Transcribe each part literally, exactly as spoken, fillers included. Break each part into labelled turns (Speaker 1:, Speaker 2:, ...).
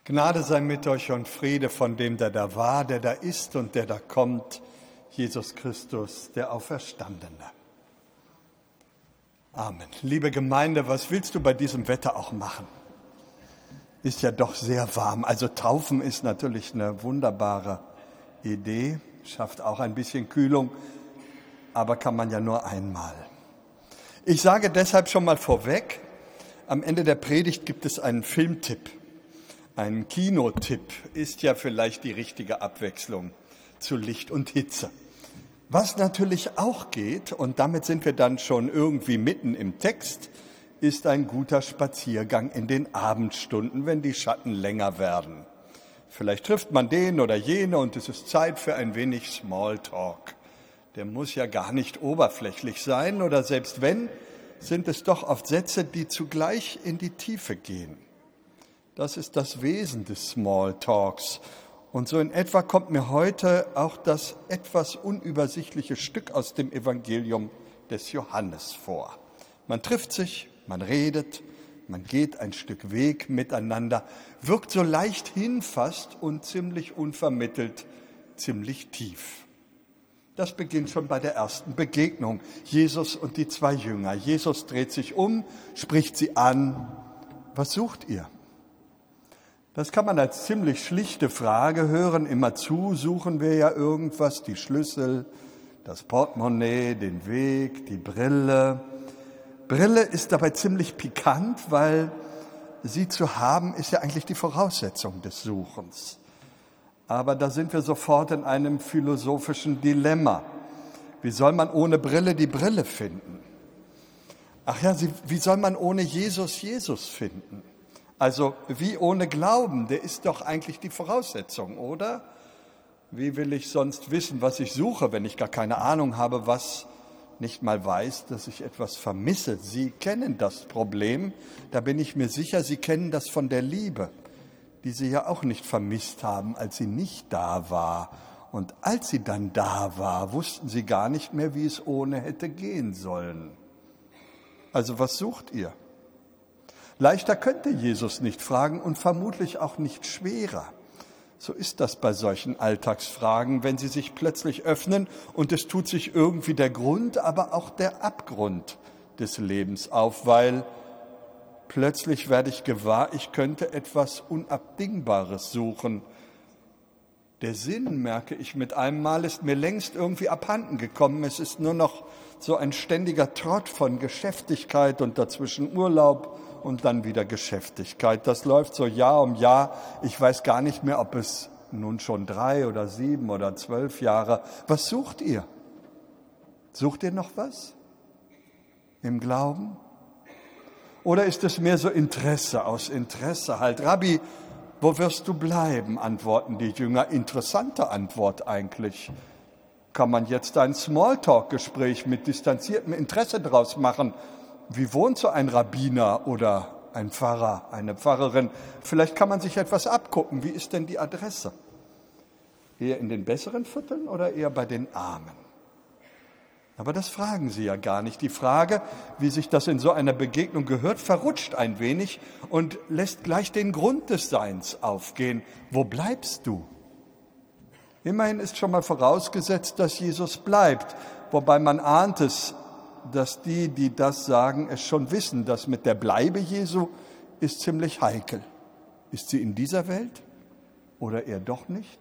Speaker 1: Gnade sei mit euch und Friede von dem, der da war, der da ist und der da kommt, Jesus Christus, der Auferstandene. Amen. Liebe Gemeinde, was willst du bei diesem Wetter auch machen? Ist ja doch sehr warm. Also Taufen ist natürlich eine wunderbare Idee, schafft auch ein bisschen Kühlung, aber kann man ja nur einmal. Ich sage deshalb schon mal vorweg, am Ende der Predigt gibt es einen Filmtipp. Ein Kinotipp ist ja vielleicht die richtige Abwechslung zu Licht und Hitze. Was natürlich auch geht, und damit sind wir dann schon irgendwie mitten im Text, ist ein guter Spaziergang in den Abendstunden, wenn die Schatten länger werden. Vielleicht trifft man den oder jene und es ist Zeit für ein wenig Smalltalk. Der muss ja gar nicht oberflächlich sein oder selbst wenn, sind es doch oft Sätze, die zugleich in die Tiefe gehen. Das ist das Wesen des Smalltalks. Und so in etwa kommt mir heute auch das etwas unübersichtliche Stück aus dem Evangelium des Johannes vor. Man trifft sich, man redet, man geht ein Stück Weg miteinander, wirkt so leicht hinfasst und ziemlich unvermittelt, ziemlich tief. Das beginnt schon bei der ersten Begegnung. Jesus und die zwei Jünger. Jesus dreht sich um, spricht sie an. Was sucht ihr? Das kann man als ziemlich schlichte Frage hören. Immerzu suchen wir ja irgendwas, die Schlüssel, das Portemonnaie, den Weg, die Brille. Brille ist dabei ziemlich pikant, weil sie zu haben, ist ja eigentlich die Voraussetzung des Suchens. Aber da sind wir sofort in einem philosophischen Dilemma. Wie soll man ohne Brille die Brille finden? Ach ja, wie soll man ohne Jesus Jesus finden? Also wie ohne Glauben, der ist doch eigentlich die Voraussetzung, oder? Wie will ich sonst wissen, was ich suche, wenn ich gar keine Ahnung habe, was nicht mal weiß, dass ich etwas vermisse? Sie kennen das Problem, da bin ich mir sicher, Sie kennen das von der Liebe, die Sie ja auch nicht vermisst haben, als sie nicht da war. Und als sie dann da war, wussten Sie gar nicht mehr, wie es ohne hätte gehen sollen. Also was sucht ihr? Leichter könnte Jesus nicht fragen und vermutlich auch nicht schwerer. So ist das bei solchen Alltagsfragen, wenn sie sich plötzlich öffnen und es tut sich irgendwie der Grund, aber auch der Abgrund des Lebens auf, weil plötzlich werde ich gewahr, ich könnte etwas Unabdingbares suchen. Der Sinn, merke ich mit einem Mal, ist mir längst irgendwie abhanden gekommen. Es ist nur noch so ein ständiger Trott von Geschäftigkeit und dazwischen Urlaub und dann wieder Geschäftigkeit. Das läuft so Jahr um Jahr. Ich weiß gar nicht mehr, ob es nun schon drei oder sieben oder zwölf Jahre. Was sucht ihr? Sucht ihr noch was? Im Glauben? Oder ist es mehr so Interesse, aus Interesse halt? Rabbi, wo wirst du bleiben? Antworten die Jünger. Interessante Antwort eigentlich. Kann man jetzt ein Smalltalk-Gespräch mit distanziertem Interesse draus machen? Wie wohnt so ein Rabbiner oder ein Pfarrer, eine Pfarrerin? Vielleicht kann man sich etwas abgucken. Wie ist denn die Adresse? Eher in den besseren Vierteln oder eher bei den Armen? Aber das fragen sie ja gar nicht. Die Frage, wie sich das in so einer Begegnung gehört, verrutscht ein wenig und lässt gleich den Grund des Seins aufgehen. Wo bleibst du? Immerhin ist schon mal vorausgesetzt, dass Jesus bleibt, wobei man ahnt es, dass die, die das sagen, es schon wissen, dass mit der Bleibe Jesu ist ziemlich heikel. Ist sie in dieser Welt oder eher doch nicht?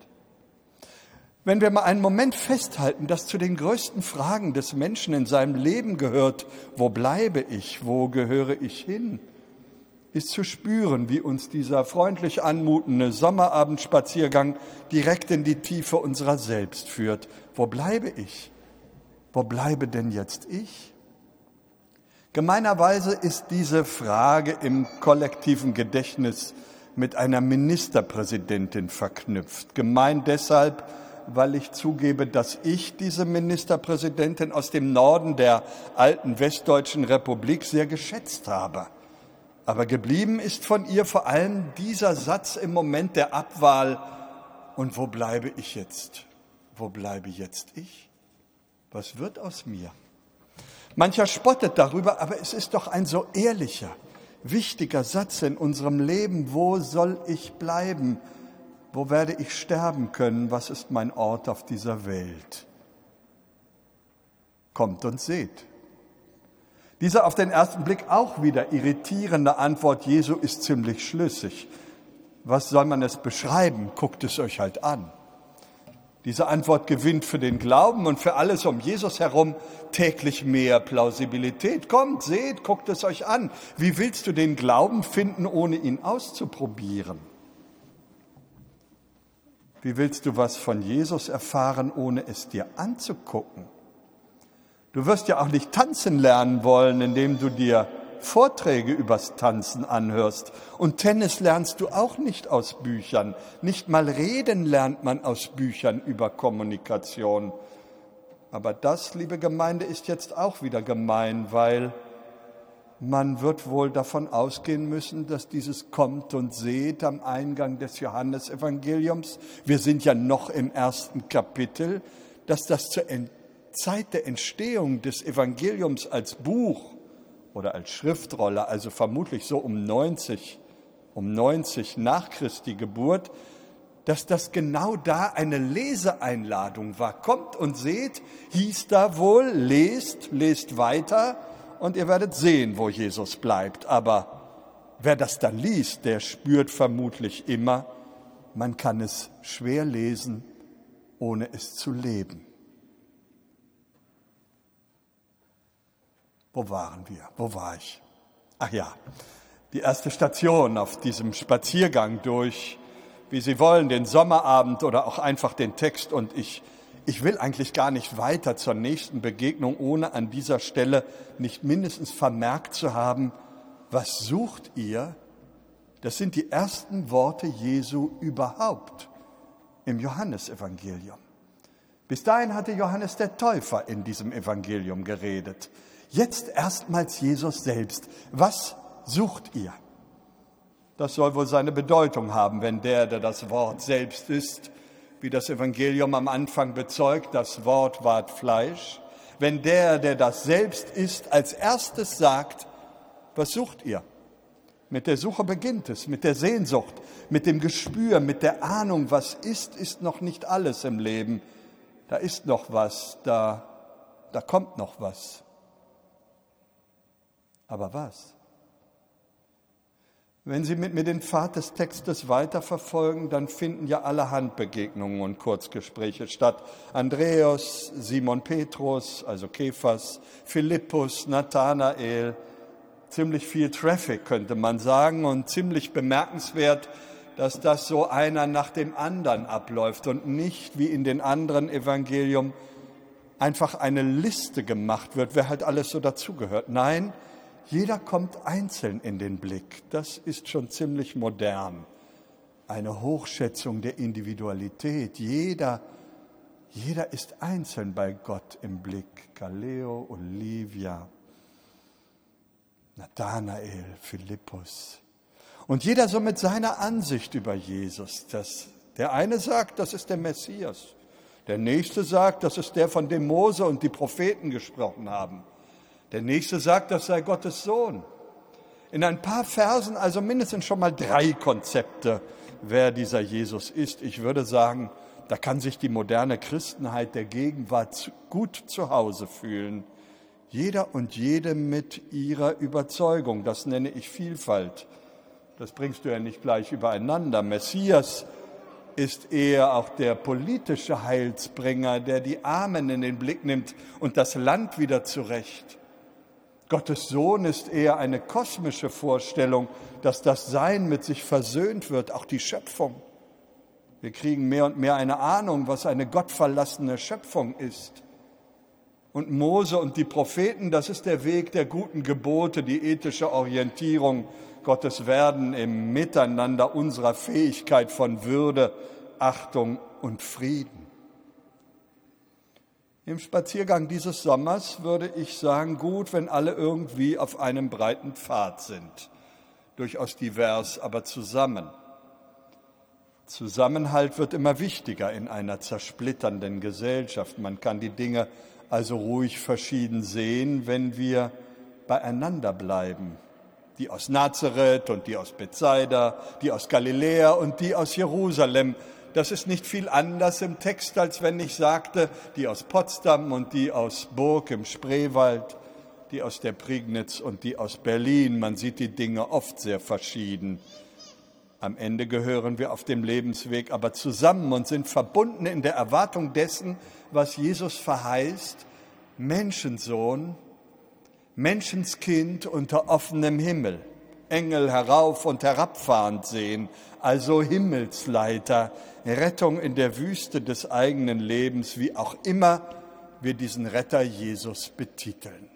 Speaker 1: Wenn wir mal einen Moment festhalten, dass zu den größten Fragen des Menschen in seinem Leben gehört, wo bleibe ich, wo gehöre ich hin, ist zu spüren, wie uns dieser freundlich anmutende Sommerabendspaziergang direkt in die Tiefe unserer selbst führt. Wo bleibe ich? Wo bleibe denn jetzt ich? Gemeinerweise ist diese Frage im kollektiven Gedächtnis mit einer Ministerpräsidentin verknüpft. Gemein deshalb, weil ich zugebe, dass ich diese Ministerpräsidentin aus dem Norden der alten Westdeutschen Republik sehr geschätzt habe. Aber geblieben ist von ihr vor allem dieser Satz im Moment der Abwahl. Und wo bleibe ich jetzt? Wo bleibe jetzt ich? Was wird aus mir? Mancher spottet darüber, aber es ist doch ein so ehrlicher, wichtiger Satz in unserem Leben. Wo soll ich bleiben? Wo werde ich sterben können? Was ist mein Ort auf dieser Welt? Kommt und seht. Diese auf den ersten Blick auch wieder irritierende Antwort Jesu ist ziemlich schlüssig. Was soll man es beschreiben? Guckt es euch halt an. Diese Antwort gewinnt für den Glauben und für alles um Jesus herum täglich mehr Plausibilität. Kommt, seht, guckt es euch an. Wie willst du den Glauben finden, ohne ihn auszuprobieren? Wie willst du was von Jesus erfahren, ohne es dir anzugucken? Du wirst ja auch nicht tanzen lernen wollen, indem du dir Vorträge übers Tanzen anhörst. Und Tennis lernst du auch nicht aus Büchern. Nicht mal reden lernt man aus Büchern über Kommunikation. Aber das, liebe Gemeinde, ist jetzt auch wieder gemein, weil man wird wohl davon ausgehen müssen, dass dieses Kommt und Seht am Eingang des Johannesevangeliums, wir sind ja noch im ersten Kapitel, dass das zur Zeit der Entstehung des Evangeliums als Buch oder als Schriftrolle, also vermutlich so um neunzig, um neunzig nach Christi Geburt, dass das genau da eine Leseeinladung war. Kommt und seht, hieß da wohl, lest, lest weiter und ihr werdet sehen, wo Jesus bleibt. Aber wer das dann liest, der spürt vermutlich immer, man kann es schwer lesen, ohne es zu leben. Wo waren wir? Wo war ich? Ach ja, die erste Station auf diesem Spaziergang durch, wie Sie wollen, den Sommerabend oder auch einfach den Text. Und ich, ich will eigentlich gar nicht weiter zur nächsten Begegnung, ohne an dieser Stelle nicht mindestens vermerkt zu haben, was sucht ihr? Das sind die ersten Worte Jesu überhaupt im Johannesevangelium. Bis dahin hatte Johannes der Täufer in diesem Evangelium geredet. Jetzt erstmals Jesus selbst. Was sucht ihr? Das soll wohl seine Bedeutung haben, wenn der, der das Wort selbst ist, wie das Evangelium am Anfang bezeugt, das Wort ward Fleisch. Wenn der, der das selbst ist, als erstes sagt, was sucht ihr? Mit der Suche beginnt es, mit der Sehnsucht, mit dem Gespür, mit der Ahnung, was ist, ist noch nicht alles im Leben. Da ist noch was, da, da kommt noch was. Aber was? Wenn Sie mit mir den Pfad des Textes weiterverfolgen, dann finden ja allerhand Begegnungen und Kurzgespräche statt. Andreas, Simon Petrus, also Kephas, Philippus, Nathanael, ziemlich viel Traffic könnte man sagen und ziemlich bemerkenswert, dass das so einer nach dem anderen abläuft und nicht wie in den anderen Evangelien einfach eine Liste gemacht wird, wer halt alles so dazugehört. Nein, jeder kommt einzeln in den Blick. Das ist schon ziemlich modern. Eine Hochschätzung der Individualität. Jeder, jeder ist einzeln bei Gott im Blick. Kaleo, Olivia, Nathanael, Philippus. Und jeder so mit seiner Ansicht über Jesus. Das, der eine sagt, das ist der Messias. Der nächste sagt, das ist der, von dem Mose und die Propheten gesprochen haben. Der nächste sagt, das sei Gottes Sohn. In ein paar Versen also mindestens schon mal drei Konzepte, wer dieser Jesus ist. Ich würde sagen, da kann sich die moderne Christenheit der Gegenwart gut zu Hause fühlen. Jeder und jede mit ihrer Überzeugung, das nenne ich Vielfalt. Das bringst du ja nicht gleich übereinander. Messias ist eher auch der politische Heilsbringer, der die Armen in den Blick nimmt und das Land wieder zurecht. Gottes Sohn ist eher eine kosmische Vorstellung, dass das Sein mit sich versöhnt wird, auch die Schöpfung. Wir kriegen mehr und mehr eine Ahnung, was eine gottverlassene Schöpfung ist. Und Mose und die Propheten, das ist der Weg der guten Gebote, die ethische Orientierung, Gottes Werden im Miteinander unserer Fähigkeit von Würde, Achtung und Frieden. Im Spaziergang dieses Sommers würde ich sagen, gut, wenn alle irgendwie auf einem breiten Pfad sind. Durchaus divers, aber zusammen. Zusammenhalt wird immer wichtiger in einer zersplitternden Gesellschaft. Man kann die Dinge also ruhig verschieden sehen, wenn wir beieinander bleiben. Die aus Nazareth und die aus Bethsaida, die aus Galiläa und die aus Jerusalem. Das ist nicht viel anders im Text, als wenn ich sagte, die aus Potsdam und die aus Burg im Spreewald, die aus der Prignitz und die aus Berlin. Man sieht die Dinge oft sehr verschieden. Am Ende gehören wir auf dem Lebensweg aber zusammen und sind verbunden in der Erwartung dessen, was Jesus verheißt, Menschensohn, Menschenskind unter offenem Himmel, Engel herauf und herabfahrend sehen, also Himmelsleiter, Rettung in der Wüste des eigenen Lebens, wie auch immer wir diesen Retter Jesus betiteln.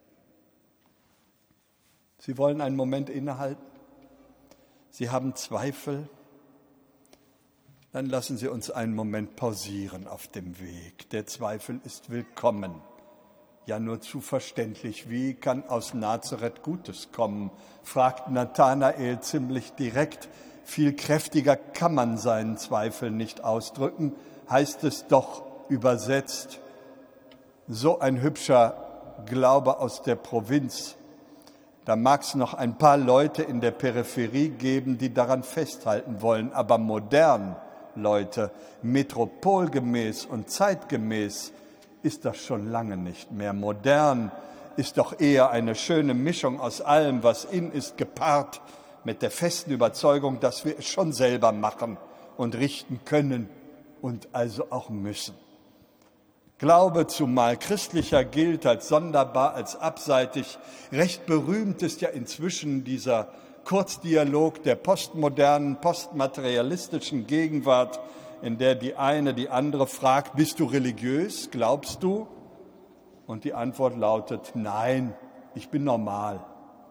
Speaker 1: Sie wollen einen Moment innehalten? Sie haben Zweifel? Dann lassen Sie uns einen Moment pausieren auf dem Weg. Der Zweifel ist willkommen. Ja, nur zu verständlich. Wie kann aus Nazareth Gutes kommen? Fragt Nathanael ziemlich direkt. Viel kräftiger kann man seinen Zweifel nicht ausdrücken, heißt es doch übersetzt. So ein hübscher Glaube aus der Provinz. Da mag es noch ein paar Leute in der Peripherie geben, die daran festhalten wollen. Aber modern, Leute, metropolgemäß und zeitgemäß ist das schon lange nicht mehr. Modern ist doch eher eine schöne Mischung aus allem, was in ist, gepaart mit der festen Überzeugung, dass wir es schon selber machen und richten können und also auch müssen. Glaube, zumal christlicher, gilt als sonderbar, als abseitig. Recht berühmt ist ja inzwischen dieser Kurzdialog der postmodernen, postmaterialistischen Gegenwart, in der die eine die andere fragt, bist du religiös, glaubst du? Und die Antwort lautet, nein, ich bin normal.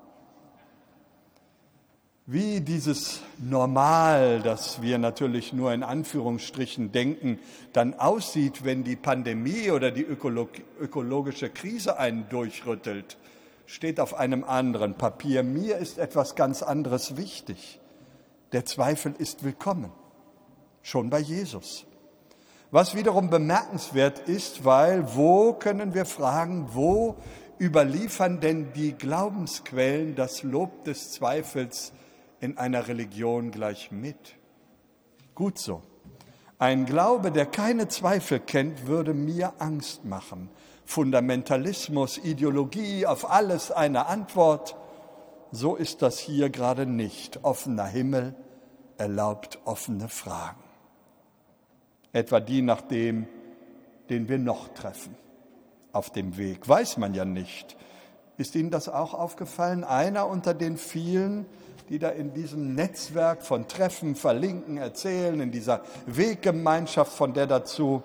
Speaker 1: Wie dieses Normal, das wir natürlich nur in Anführungsstrichen denken, dann aussieht, wenn die Pandemie oder die ökologische Krise einen durchrüttelt, steht auf einem anderen Papier. Mir ist etwas ganz anderes wichtig. Der Zweifel ist willkommen, schon bei Jesus. Was wiederum bemerkenswert ist, weil wo können wir fragen, wo überliefern denn die Glaubensquellen das Lob des Zweifels in einer Religion gleich mit? Gut so. Ein Glaube, der keine Zweifel kennt, würde mir Angst machen. Fundamentalismus, Ideologie, auf alles eine Antwort. So ist das hier gerade nicht. Offener Himmel erlaubt offene Fragen. Etwa die nach dem, den wir noch treffen auf dem Weg. Weiß man ja nicht. Ist Ihnen das auch aufgefallen? Einer unter den vielen, die da in diesem Netzwerk von Treffen, Verlinken, Erzählen, in dieser Weggemeinschaft, von der dazu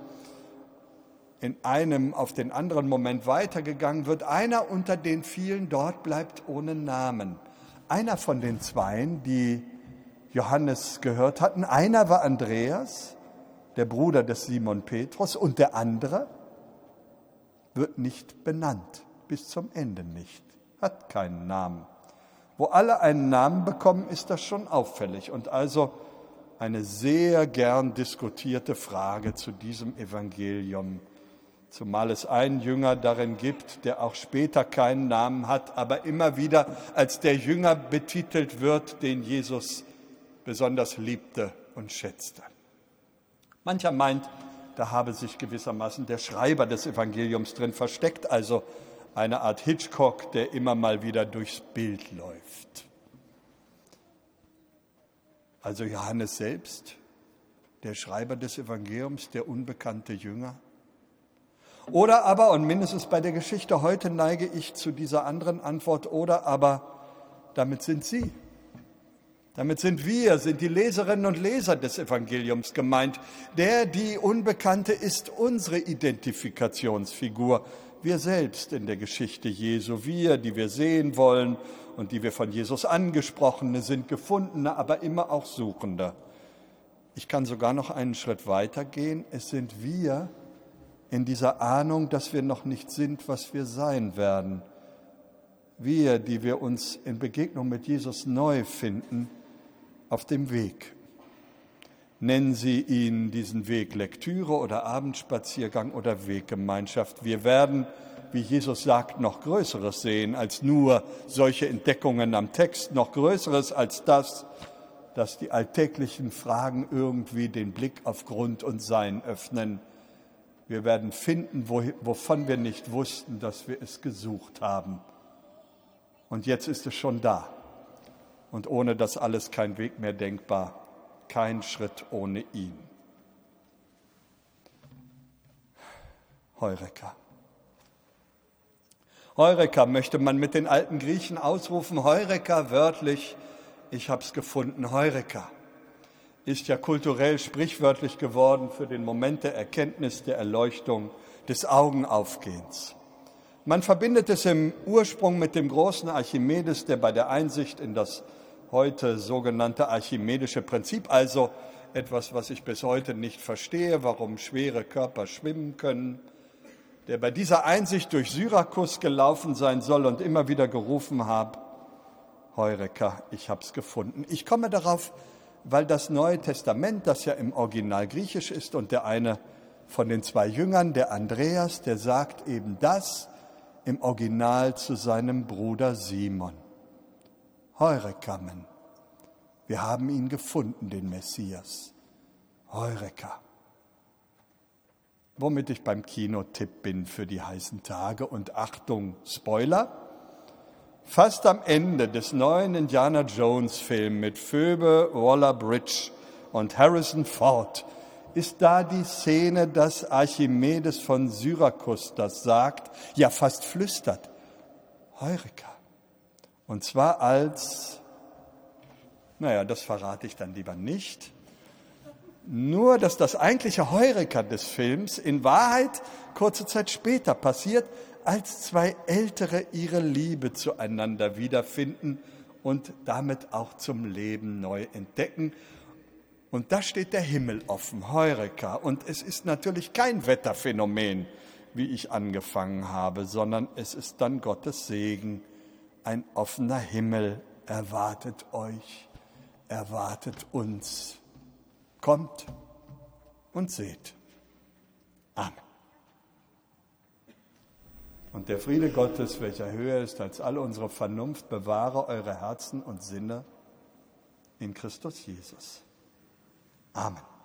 Speaker 1: in einem auf den anderen Moment weitergegangen wird, einer unter den vielen dort bleibt ohne Namen. Einer von den Zweien, die Johannes gehört hatten, einer war Andreas, der Bruder des Simon Petrus, und der andere wird nicht benannt, bis zum Ende nicht, hat keinen Namen. Wo alle einen Namen bekommen, ist das schon auffällig und also eine sehr gern diskutierte Frage zu diesem Evangelium, zumal es einen Jünger darin gibt, der auch später keinen Namen hat, aber immer wieder als der Jünger betitelt wird, den Jesus besonders liebte und schätzte. Mancher meint, da habe sich gewissermaßen der Schreiber des Evangeliums drin versteckt, also eine Art Hitchcock, der immer mal wieder durchs Bild läuft. Also Johannes selbst, der Schreiber des Evangeliums, der unbekannte Jünger. Oder aber, und mindestens bei der Geschichte heute neige ich zu dieser anderen Antwort, oder aber, damit sind Sie. Damit sind wir, sind die Leserinnen und Leser des Evangeliums gemeint. Der, die Unbekannte ist unsere Identifikationsfigur. Wir selbst in der Geschichte Jesu, wir, die wir sehen wollen und die wir von Jesus angesprochene sind, Gefundene, aber immer auch Suchende. Ich kann sogar noch einen Schritt weiter gehen. Es sind wir in dieser Ahnung, dass wir noch nicht sind, was wir sein werden. Wir, die wir uns in Begegnung mit Jesus neu finden, auf dem Weg. Nennen Sie ihn diesen Weg Lektüre oder Abendspaziergang oder Weggemeinschaft. Wir werden, wie Jesus sagt, noch Größeres sehen als nur solche Entdeckungen am Text, noch Größeres als das, dass die alltäglichen Fragen irgendwie den Blick auf Grund und Sein öffnen. Wir werden finden, wovon wir nicht wussten, dass wir es gesucht haben. Und jetzt ist es schon da. Und ohne das alles kein Weg mehr denkbar, kein Schritt ohne ihn. Heureka. Heureka möchte man mit den alten Griechen ausrufen. Heureka wörtlich, ich hab's gefunden. Heureka ist ja kulturell sprichwörtlich geworden für den Moment der Erkenntnis, der Erleuchtung, des Augenaufgehens. Man verbindet es im Ursprung mit dem großen Archimedes, der bei der Einsicht in das heute sogenannte archimedische Prinzip, also etwas, was ich bis heute nicht verstehe, warum schwere Körper schwimmen können, der bei dieser Einsicht durch Syrakus gelaufen sein soll und immer wieder gerufen hat, Heureka, ich hab's gefunden. Ich komme darauf, weil das Neue Testament, das ja im Original griechisch ist, und der eine von den zwei Jüngern, der Andreas, der sagt eben das im Original zu seinem Bruder Simon. Heureka, men. Wir haben ihn gefunden, den Messias. Heureka. Womit ich beim Kinotipp bin für die heißen Tage. Und Achtung, Spoiler. Fast am Ende des neuen Indiana Jones Films mit Phoebe Waller-Bridge und Harrison Ford ist da die Szene, dass Archimedes von Syrakus das sagt, ja fast flüstert. Heureka. Und zwar als, naja, das verrate ich dann lieber nicht. Nur, dass das eigentliche Heureka des Films in Wahrheit kurze Zeit später passiert, als zwei Ältere ihre Liebe zueinander wiederfinden und damit auch zum Leben neu entdecken. Und da steht der Himmel offen, Heureka. Und es ist natürlich kein Wetterphänomen, wie ich angefangen habe, sondern es ist dann Gottes Segen. Ein offener Himmel erwartet euch, erwartet uns. Kommt und seht. Amen. Und der Friede Gottes, welcher höher ist als alle unsere Vernunft, bewahre eure Herzen und Sinne in Christus Jesus. Amen.